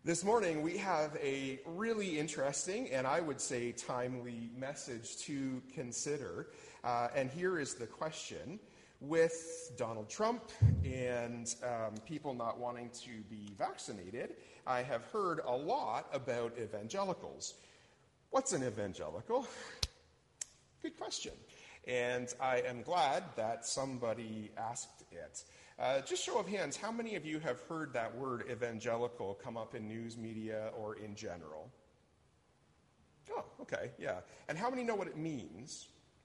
This morning, we have a really interesting and I would say timely message to consider. And here is the question. With Donald Trump and people not wanting to be vaccinated, I have heard a lot about evangelicals. What's an evangelical? Good question. And I am glad that somebody asked it. Just show of hands, how many of you have heard that word evangelical come up in news media or in general? Oh, okay, yeah. And how many know what it means?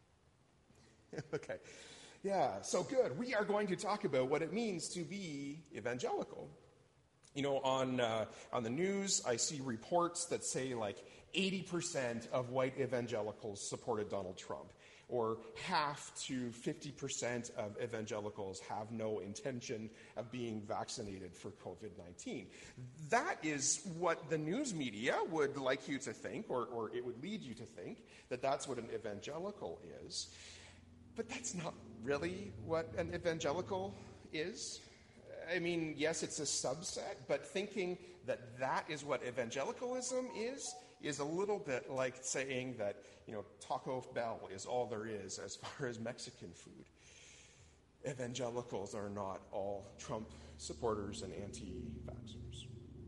Okay, yeah, so good. We are going to talk about what it means to be evangelical. You know, on the news, I see reports that say like 80% of white evangelicals supported Donald Trump, or half to 50% of evangelicals have no intention of being vaccinated for COVID-19. That is what the news media would like you to think, or it would lead you to think, that that's what an evangelical is. But that's not really what an evangelical is. I mean, yes, it's a subset, but thinking that that is what evangelicalism is a little bit like saying that, you know, Taco Bell is all there is as far as Mexican food. Evangelicals are not all Trump supporters and anti-vaxxers.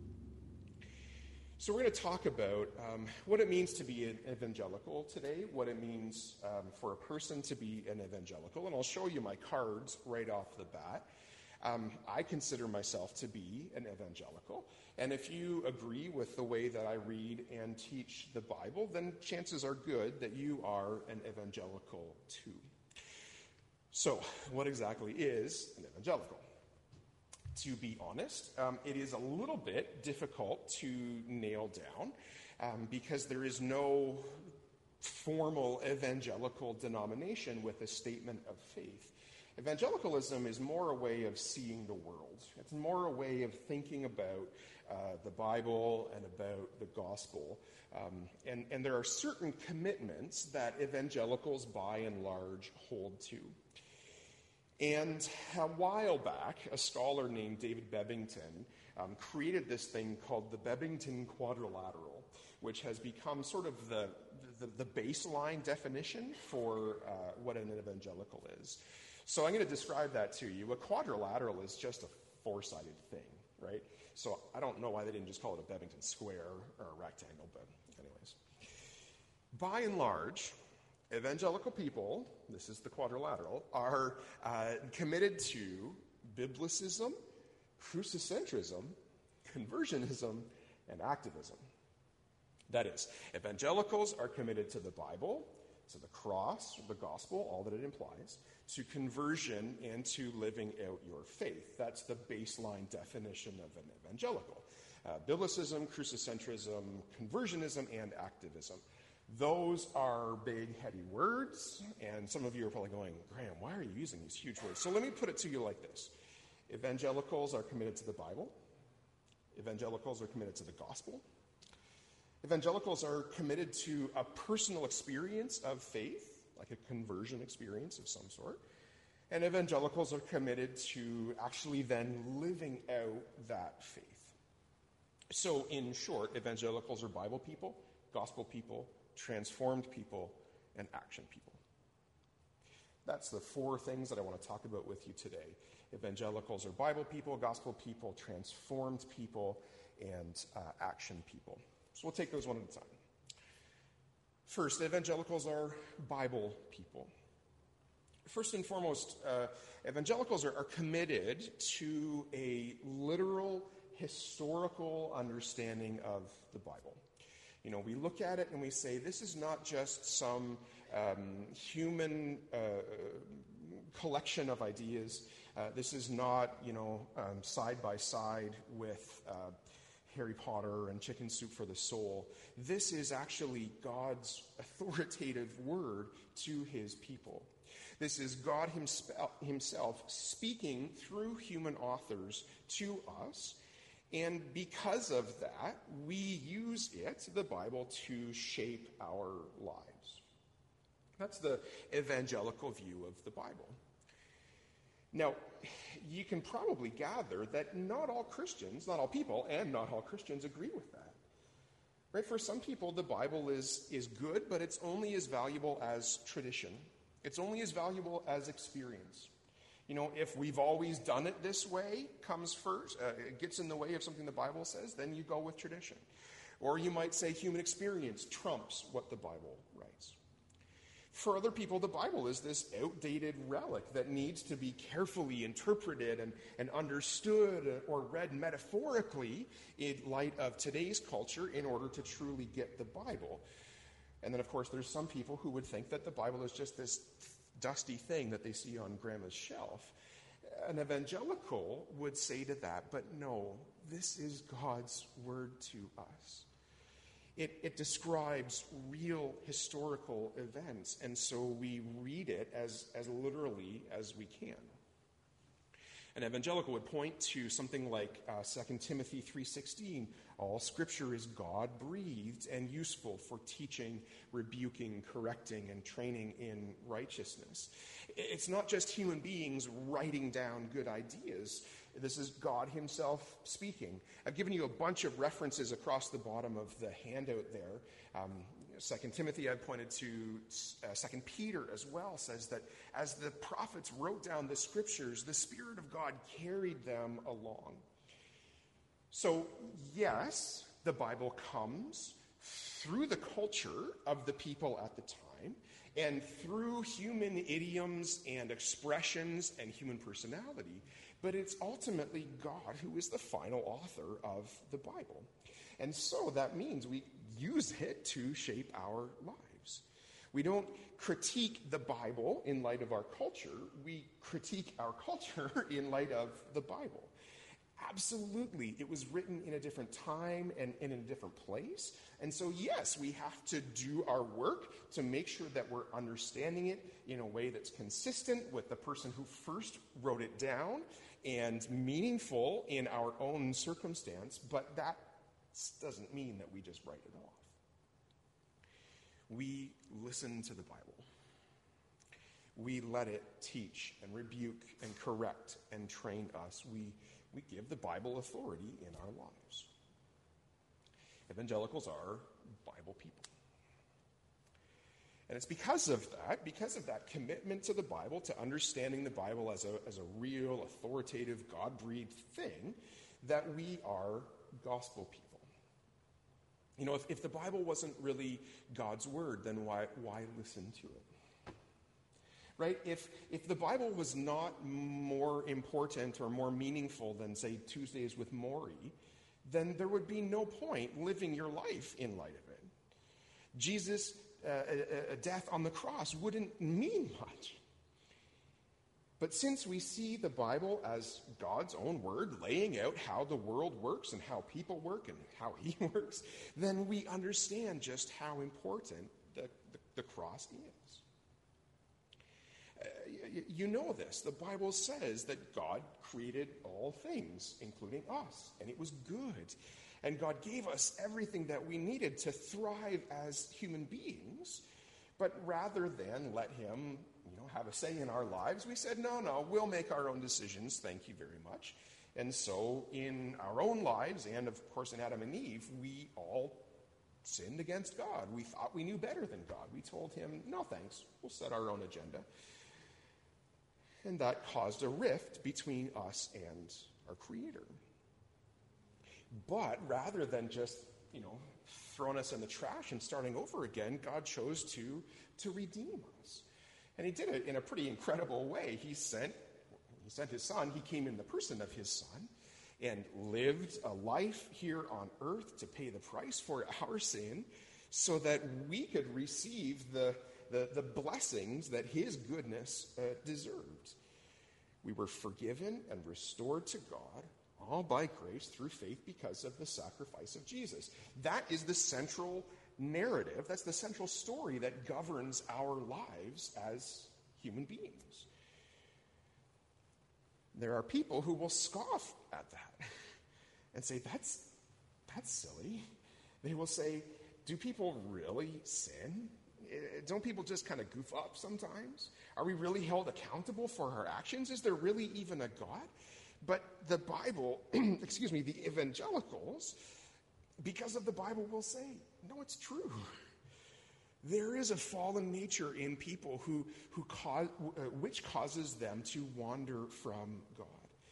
So we're going to talk about what it means to be an evangelical today, what it means for a person to be an evangelical, and I'll show you my cards right off the bat. I consider myself to be an evangelical, and if you agree with the way that I read and teach the Bible, then chances are good that you are an evangelical too. So, what exactly is an evangelical? To be honest, it is a little bit difficult to nail down because there is no formal evangelical denomination with a statement of faith. Evangelicalism is more a way of seeing the world. It's more a way of thinking about the Bible and about the gospel. And there are certain commitments that evangelicals, by and large, hold to. And a while back, a scholar named David Bebbington created this thing called the Bebbington Quadrilateral, which has become sort of the baseline definition for what an evangelical is. So I'm going to describe that to you. A quadrilateral is just a four-sided thing, right? So I don't know why they didn't just call it a Bebbington square or a rectangle, but anyways. By and large, evangelical people, this is the quadrilateral, are committed to biblicism, crucicentrism, conversionism, and activism. That is, evangelicals are committed to the Bible, to the cross, the gospel, all that it implies, to conversion, and to living out your faith. That's the baseline definition of an evangelical. Biblicism, crucicentrism, conversionism, and activism. Those are big, heady words, and some of you are probably going, Graham, why are you using these huge words? So let me put it to you like this. Evangelicals are committed to the Bible. Evangelicals are committed to the gospel. Evangelicals are committed to a personal experience of faith, like a conversion experience of some sort. And evangelicals are committed to actually then living out that faith. So in short, evangelicals are Bible people, gospel people, transformed people, and action people. That's the four things that I want to talk about with you today. Evangelicals are Bible people, gospel people, transformed people, and action people. So we'll take those one at a time. First, evangelicals are Bible people. First and foremost, evangelicals are committed to a literal, historical understanding of the Bible. You know, we look at it and we say, this is not just some human collection of ideas. This is not, side by side with Harry Potter and Chicken Soup for the Soul. This is actually God's authoritative word to his people. This is God himself speaking through human authors to us. And because of that, we use it, the Bible, to shape our lives. That's the evangelical view of the Bible. Now, you can probably gather that not all Christians, not all people, and not all Christians agree with that. Right? For some people, the Bible is good, but it's only as valuable as tradition. It's only as valuable as experience. You know, if we've always done it this way comes first, it gets in the way of something the Bible says, then you go with tradition. Or you might say human experience trumps what the Bible writes. For other people, the Bible is this outdated relic that needs to be carefully interpreted and understood or read metaphorically in light of today's culture in order to truly get the Bible. And then, of course, there's some people who would think that the Bible is just this dusty thing that they see on grandma's shelf. An evangelical would say to that, but no, this is God's word to us. It describes real historical events, and so we read it as literally as we can. An evangelical would point to something like 2 Timothy 3:16. All Scripture is God-breathed and useful for teaching, rebuking, correcting, and training in righteousness. It's not just human beings writing down good ideas. This is God himself speaking. I've given you a bunch of references across the bottom of the handout there. 2 Timothy, I've pointed to 2 Peter as well, says that as the prophets wrote down the Scriptures, the Spirit of God carried them along. So, yes, the Bible comes through the culture of the people at the time and through human idioms and expressions and human personality, but it's ultimately God who is the final author of the Bible. And so that means we use it to shape our lives. We don't critique the Bible in light of our culture. We critique our culture in light of the Bible. Absolutely, it was written in a different time and in a different place. And so, yes, we have to do our work to make sure that we're understanding it in a way that's consistent with the person who first wrote it down and meaningful in our own circumstance, but that doesn't mean that we just write it off. We listen to the Bible. We let it teach and rebuke and correct and train us. We give the Bible authority in our lives. Evangelicals are Bible people. And it's because of that commitment to the Bible, to understanding the Bible as a real, authoritative, God-breathed thing, that we are gospel people. You know, if the Bible wasn't really God's word, then why listen to it? Right? If the Bible was not more important or more meaningful than, say, Tuesdays with Maury, then there would be no point living your life in light of it. Jesus' death on the cross wouldn't mean much. But since we see the Bible as God's own word, laying out how the world works and how people work and how he works, then we understand just how important the cross is. You know this. The Bible says that God created all things, including us, and it was good. And God gave us everything that we needed to thrive as human beings. But rather than let him, have a say in our lives, we said, no, we'll make our own decisions, thank you very much. And so in our own lives, and of course in Adam and Eve, we all sinned against God. We thought we knew better than God. We told him, no thanks, we'll set our own agenda. And that caused a rift between us and our Creator. But rather than just, throwing us in the trash and starting over again, God chose to redeem us. And he did it in a pretty incredible way. He sent his son. He came in the person of his son and lived a life here on earth to pay the price for our sin so that we could receive the blessings that his goodness deserved. We were forgiven and restored to God, all by grace through faith because of the sacrifice of Jesus. That is the central narrative. That's the central story that governs our lives as human beings. There are people who will scoff at that and say, that's silly. They will say, do people really sin? Don't people just kind of goof up sometimes? Are we really held accountable for our actions? Is there really even a God? But the Bible, the evangelicals, because of the Bible, will say, no, it's true. There is a fallen nature in people which causes them to wander from God.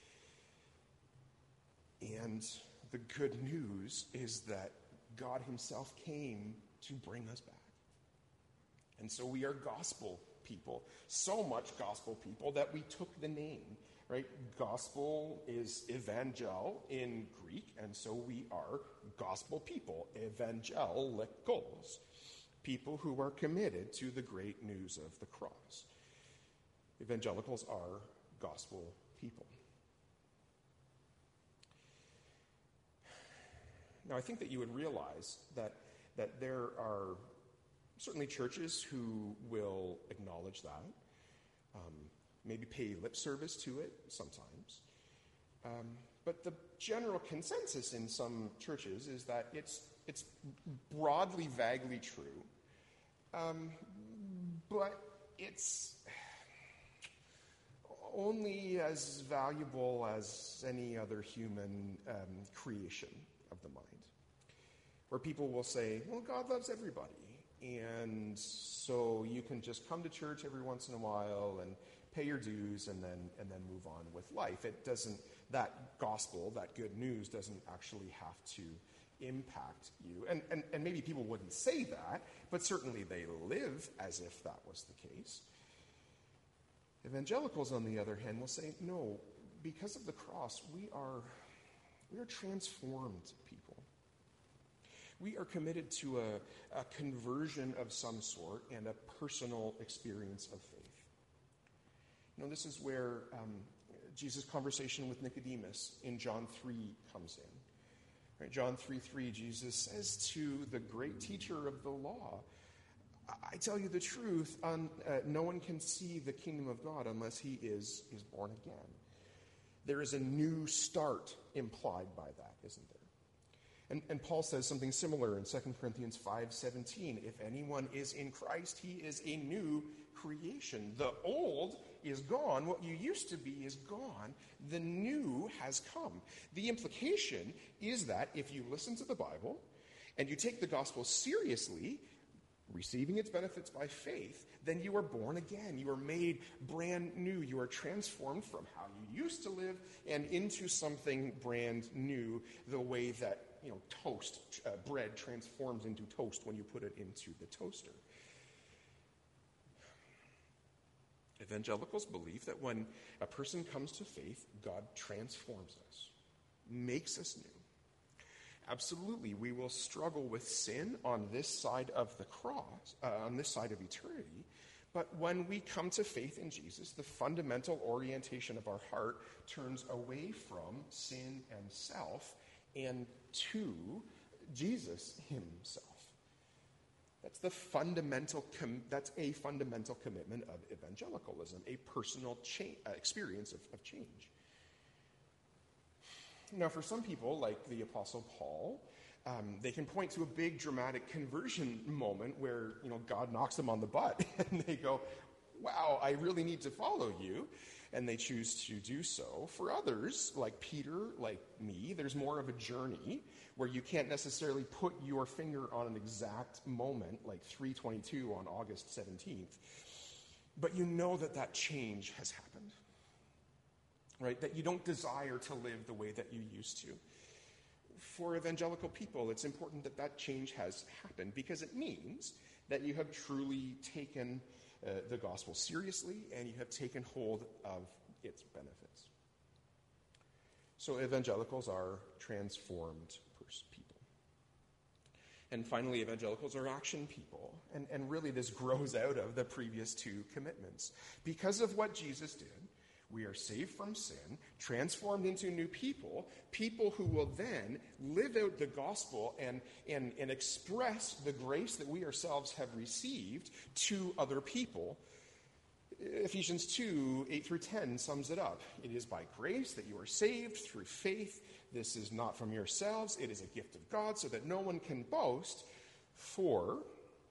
And the good news is that God himself came to bring us back. And so we are gospel people, so much gospel people that we took the name, right? Gospel is evangel in Greek, and so we are gospel people, evangelicals, people who are committed to the great news of the cross. Evangelicals are gospel people. Now, I think that you would realize that there are certainly churches who will acknowledge that, maybe pay lip service to it sometimes. But the general consensus in some churches is that it's broadly, vaguely true, but it's only as valuable as any other human creation of the mind, where people will say, well, God loves everybody, and so you can just come to church every once in a while and pay your dues and then move on with life. It doesn't, that gospel, that good news doesn't actually have to impact you. And maybe people wouldn't say that, but certainly they live as if that was the case. Evangelicals, on the other hand, will say, no, because of the cross, we are transformed people. We are committed to a conversion of some sort and a personal experience of faith. You know, this is where Jesus' conversation with Nicodemus in John 3 comes in. Right, John 3:3, Jesus says to the great teacher of the law, I tell you the truth, no one can see the kingdom of God unless he is born again. There is a new start implied by that, isn't there? And Paul says something similar in 2 Corinthians 5:17. If anyone is in Christ, he is a new creation. The old is gone. What you used to be is gone. The new has come. The implication is that if you listen to the Bible and you take the gospel seriously, receiving its benefits by faith, then you are born again. You are made brand new. You are transformed from how you used to live and into something brand new, the way that bread transforms into toast when you put it into the toaster. Evangelicals believe that when a person comes to faith, God transforms us, makes us new. Absolutely, we will struggle with sin on this side of the cross, on this side of eternity. But when we come to faith in Jesus, the fundamental orientation of our heart turns away from sin and self and to Jesus himself. That's a fundamental commitment of evangelicalism, a personal experience of change. Now, for some people, like the Apostle Paul, they can point to a big dramatic conversion moment where, God knocks them on the butt and they go, wow, I really need to follow you. And they choose to do so. For others, like Peter, like me, there's more of a journey where you can't necessarily put your finger on an exact moment, like 3:22 on August 17th. But you know that change has happened. Right? That you don't desire to live the way that you used to. For evangelical people, it's important that change has happened because it means that you have truly taken the gospel seriously and you have taken hold of its benefits. So evangelicals are transformed people. And finally, evangelicals are action people. And really this grows out of the previous two commitments. Because of what Jesus did, we are saved from sin, transformed into new people who will then live out the gospel and express the grace that we ourselves have received to other people. Ephesians 2, 8 through 10 sums it up. It is by grace that you are saved through faith. This is not from yourselves. It is a gift of God so that no one can boast. For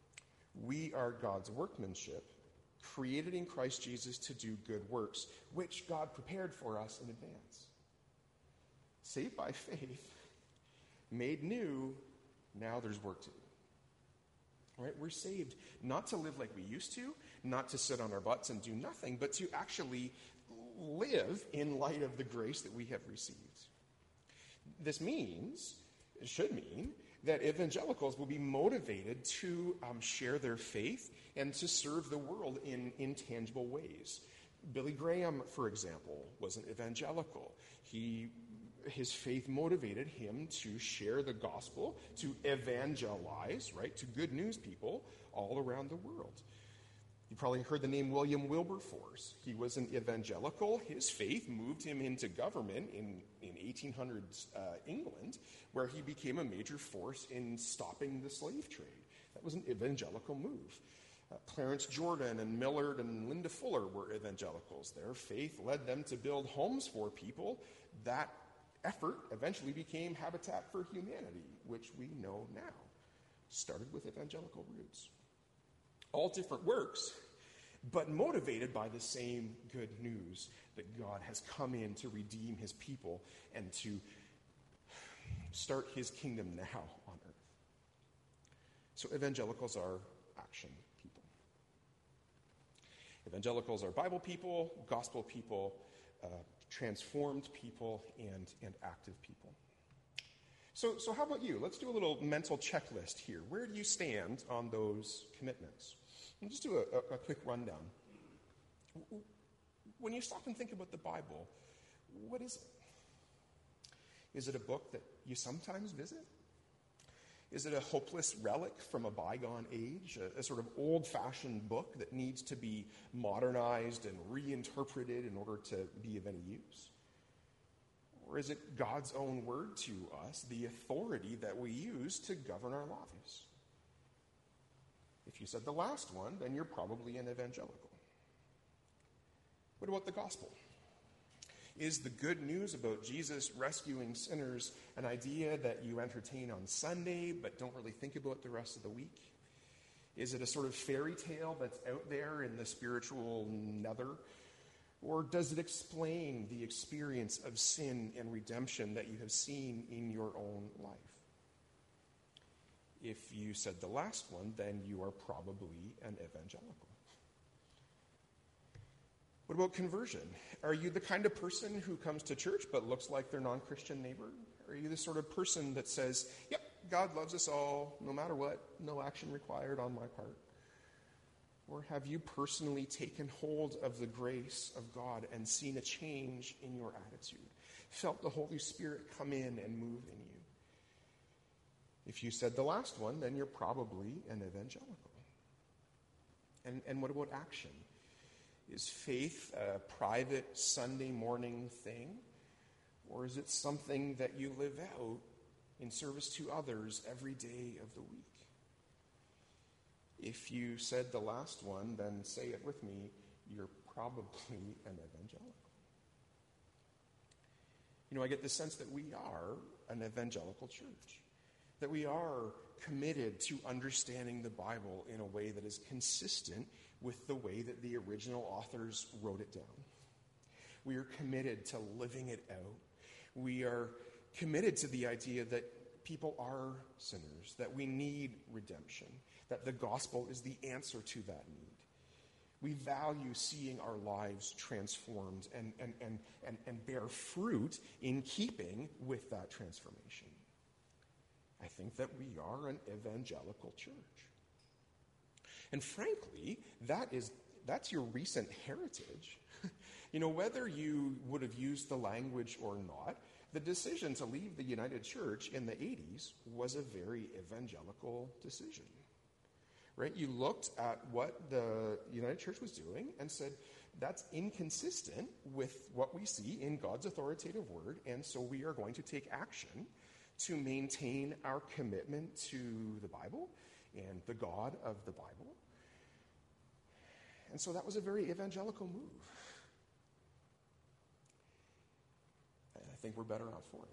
We are God's workmanship, created in Christ Jesus to do good works, which God prepared for us in advance. Saved by faith, made new, now there's work to do. Right? We're saved not to live like we used to, not to sit on our butts and do nothing, but to actually live in light of the grace that we have received. This means, it should mean, that evangelicals will be motivated to share their faith and to serve the world in intangible ways. Billy Graham, for example, was an evangelical. His faith motivated him to share the gospel, to evangelize, right, to good news people all around the world. You probably heard the name William Wilberforce. He was an evangelical. His faith moved him into government in 1800s England, where he became a major force in stopping the slave trade. That was an evangelical move. Clarence Jordan and Millard and Linda Fuller were evangelicals. Their faith led them to build homes for people. That effort eventually became Habitat for Humanity, which we know now started with evangelical roots. All different works, but motivated by the same good news that God has come in to redeem his people and to start his kingdom now on earth. So evangelicals are action people. Evangelicals are Bible people, gospel people, transformed people, and active people. So how about you? Let's do a little mental checklist here. Where do you stand on those commitments? We'll just do a quick rundown. When you stop and think about the Bible, what is it? Is it a book that you sometimes visit? Is it a hopeless relic from a bygone age, a sort of old-fashioned book that needs to be modernized and reinterpreted in order to be of any use? Or is it God's own word to us, the authority that we use to govern our lives? If you said the last one, then you're probably an evangelical. What about the gospel? Is the good news about Jesus rescuing sinners an idea that you entertain on Sunday but don't really think about the rest of the week? Is it a sort of fairy tale that's out there in the spiritual nether? Or does it explain the experience of sin and redemption that you have seen in your own life? If you said the last one, then you are probably an evangelical. What about conversion? Are you the kind of person who comes to church but looks like their non-Christian neighbor? Are you the sort of person that says, yep, God loves us all, no matter what, no action required on my part? Or have you personally taken hold of the grace of God and seen a change in your attitude? Felt the Holy Spirit come in and move in you? If you said the last one, then you're probably an evangelical. And what about action? Is faith a private Sunday morning thing? Or is it something that you live out in service to others every day of the week? If you said the last one, then say it with me, you're probably an evangelical. You know, I get the sense that we are an evangelical church, that we are committed to understanding the Bible in a way that is consistent with the way that the original authors wrote it down. We are committed to living it out. We are committed to the idea that people are sinners, that we need redemption, that the gospel is the answer to that need. We value seeing our lives transformed and bear fruit in keeping with that transformation. I think that we are an evangelical church. And frankly, that's your recent heritage. You know, whether you would have used the language or not, the decision to leave the United Church in the 80s was a very evangelical decision. Right? You looked at what the United Church was doing and said, that's inconsistent with what we see in God's authoritative word, and so we are going to take action to maintain our commitment to the Bible and the God of the Bible. And so that was a very evangelical move. And I think we're better off for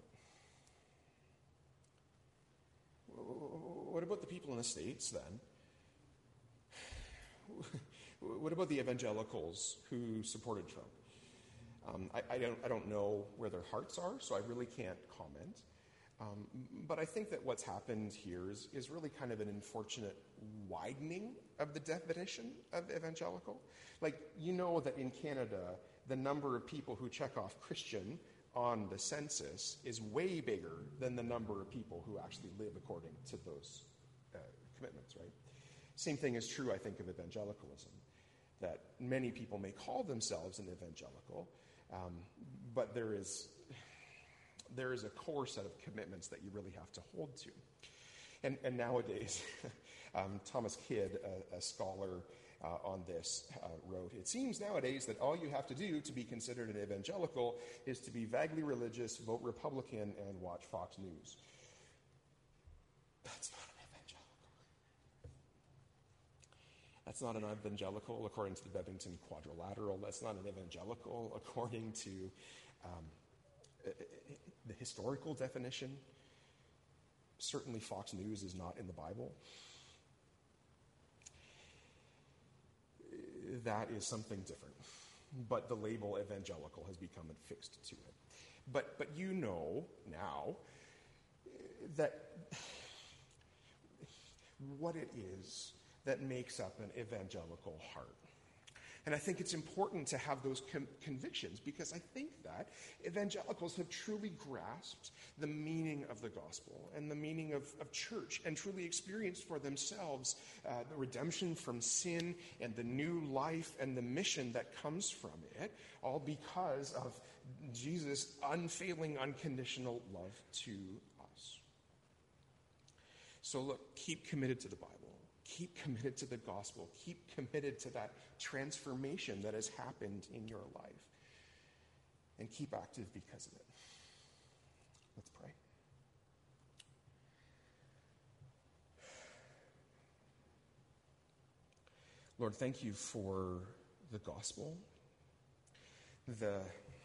it. What about the people in the States then what about the evangelicals who supported Trump? I don't know where their hearts are, so I really can't comment. But I think that what's happened here is really kind of an unfortunate widening of the definition of evangelical. Like, you know that in Canada, the number of people who check off Christian on the census is way bigger than the number of people who actually live according to those commitments, right? Same thing is true, I think, of evangelicalism, that many people may call themselves an evangelical, but there is a core set of commitments that you really have to hold to. And nowadays, Thomas Kidd, a scholar on this, wrote, "It seems nowadays that all you have to do to be considered an evangelical is to be vaguely religious, vote Republican, and watch Fox News." That's not an evangelical. That's not an evangelical according to the Bevington Quadrilateral. That's not an evangelical according to the historical definition. Certainly Fox News is not in the Bible. That is something different. But the label evangelical has become affixed to it. But you know now that what it is that makes up an evangelical heart. And I think it's important to have those convictions, because I think that evangelicals have truly grasped the meaning of the gospel and the meaning of church, and truly experienced for themselves the redemption from sin and the new life and the mission that comes from it, all because of Jesus' unfailing, unconditional love to us. So look, keep committed to the Bible. Keep committed to the gospel. Keep committed to that transformation that has happened in your life. And keep active because of it. Let's pray. Lord, thank you for the gospel. The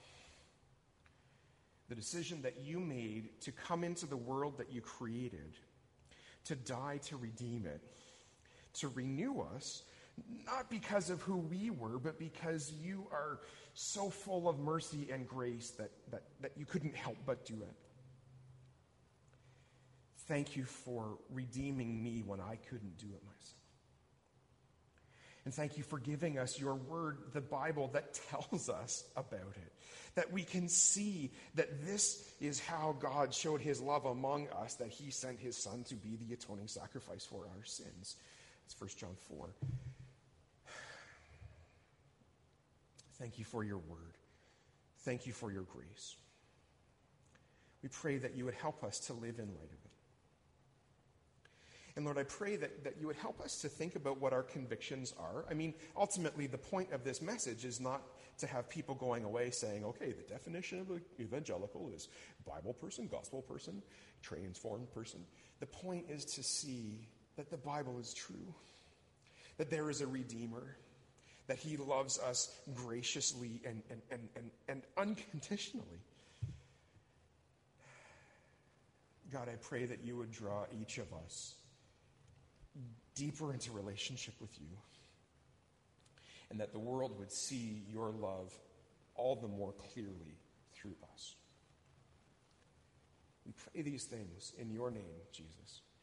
decision that you made to come into the world that you created, to die to redeem it, to renew us, not because of who we were, but because you are so full of mercy and grace that you couldn't help but do it. Thank you for redeeming me when I couldn't do it myself. And thank you for giving us your word, the Bible, that tells us about it. That we can see that this is how God showed his love among us, that he sent his son to be the atoning sacrifice for our sins. It's 1 John 4. Thank you for your word. Thank you for your grace. We pray that you would help us to live in light of it. And Lord, I pray that you would help us to think about what our convictions are. I mean, ultimately, the point of this message is not to have people going away saying, okay, the definition of an evangelical is Bible person, gospel person, transformed person. The point is to see that the Bible is true, that there is a Redeemer, that he loves us graciously and unconditionally. God, I pray that you would draw each of us deeper into relationship with you, and that the world would see your love all the more clearly through us. We pray these things in your name, Jesus.